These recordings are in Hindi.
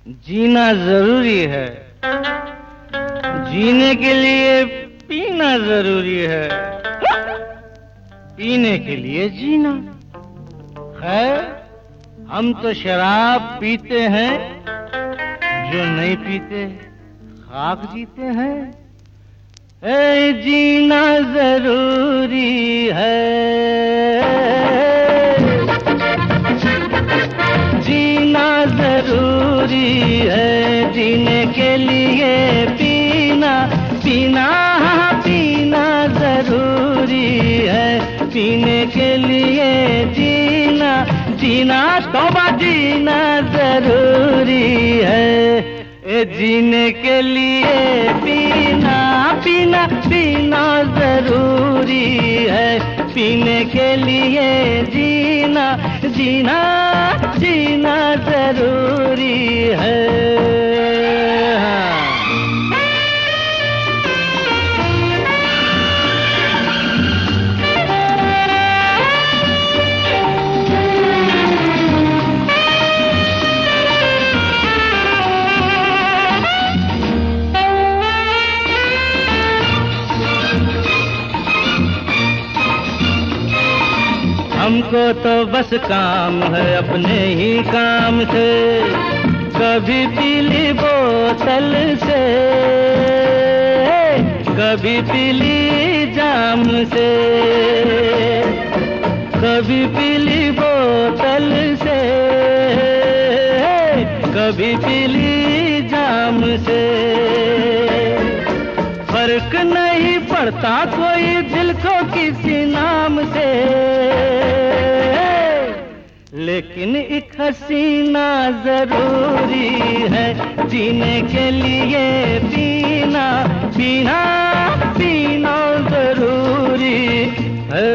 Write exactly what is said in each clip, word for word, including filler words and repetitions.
जीना जरूरी है, जीने के लिए पीना जरूरी है, पीने के लिए जीना। खैर, हम तो शराब पीते हैं, जो नहीं पीते खाक जीते हैं। ए जीना जरूरी है, जीना जरूरी है, जीने के लिए पीना पीना पीना जरूरी है, पीने के लिए जीना जीना तौबा जीना जरूरी है। ए जीने के लिए पीना पीना पीना जरूरी है, पीने के लिए जीना जीना जीना जरूरी है। हमको तो बस काम है अपने ही काम से, कभी पीली बोतल से, कभी पीली जाम से, कभी पीली बोतल से, कभी पीली जाम से। फर्क नहीं पड़ता कोई दिल को किसी नाम से, लेकिन एक हसीना जरूरी है, जीने के लिए पीना पीना पीना जरूरी है।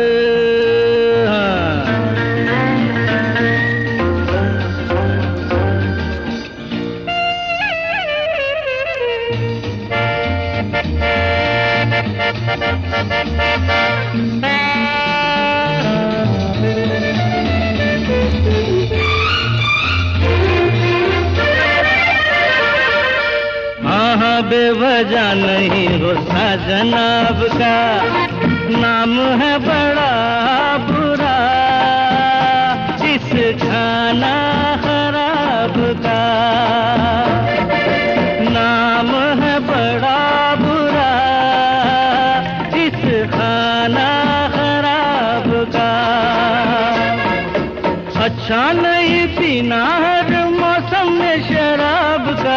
बेवजह नहीं गुस्सा जनाब का, नाम है बड़ा बुरा इस खाना खराब का, नाम है बड़ा बुरा इस खाना खराब का। अच्छा नहीं पीना हर मौसम में शराब का,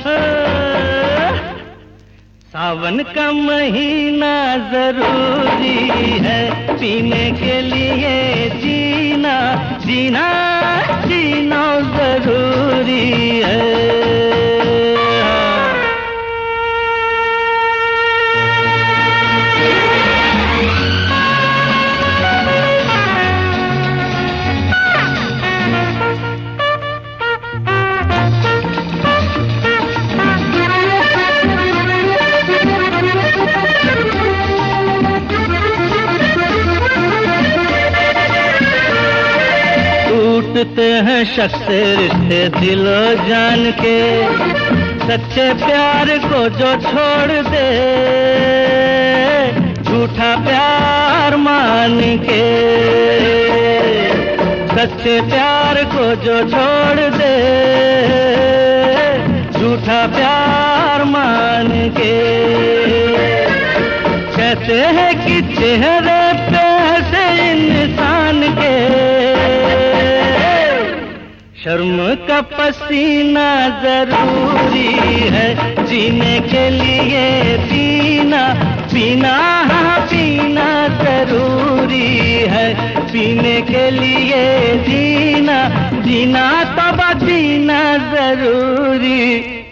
सावन का महीना जरूरी है, पीने के लिए जीना जीना जीना जरूरी है। टूटते हैं शख्स रिश्ते दिलो जान के, सच्चे प्यार को जो छोड़ दे, झूठा प्यार मान के, सच्चे प्यार को जो छोड़ दे, झूठा प्यार मान के। कहते हैं कि चेहरे पे हंसे इंसान के, शर्म का पसीना जरूरी है, जीने के लिए पीना पीना पीना जरूरी है, पीने के लिए जीना जीना तब जीना जरूरी